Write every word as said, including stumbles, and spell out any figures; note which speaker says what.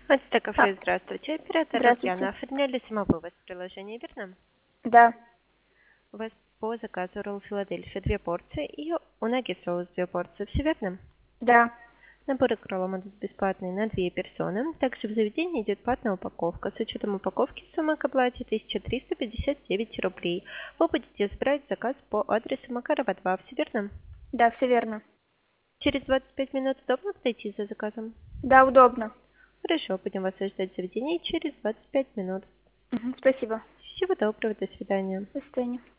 Speaker 1: Мастер кафе,
Speaker 2: А,
Speaker 1: здравствуйте. Оператор
Speaker 2: здравствуйте.
Speaker 1: Татьяна. Оформляли самовывоз в приложении, верно?
Speaker 2: Да,
Speaker 1: У вас по заказу ролл Филадельфия две порции и унаги соус две порции. Все верно?
Speaker 2: да.
Speaker 1: Набор роллов будут бесплатные на две персоны. Также в заведении идет платная упаковка. С учетом упаковки сумма к оплате тысяча триста пятьдесят девять рублей. Вы будете забрать заказ по адресу Макарова два. Все верно?
Speaker 2: Да, все верно.
Speaker 1: Через двадцать пять минут удобно подойти за заказом?
Speaker 2: Да, удобно.
Speaker 1: Хорошо, будем вас ждать в заведении через двадцать пять минут.
Speaker 2: Мгм, спасибо.
Speaker 1: Всего доброго, до свидания.
Speaker 2: До свидания.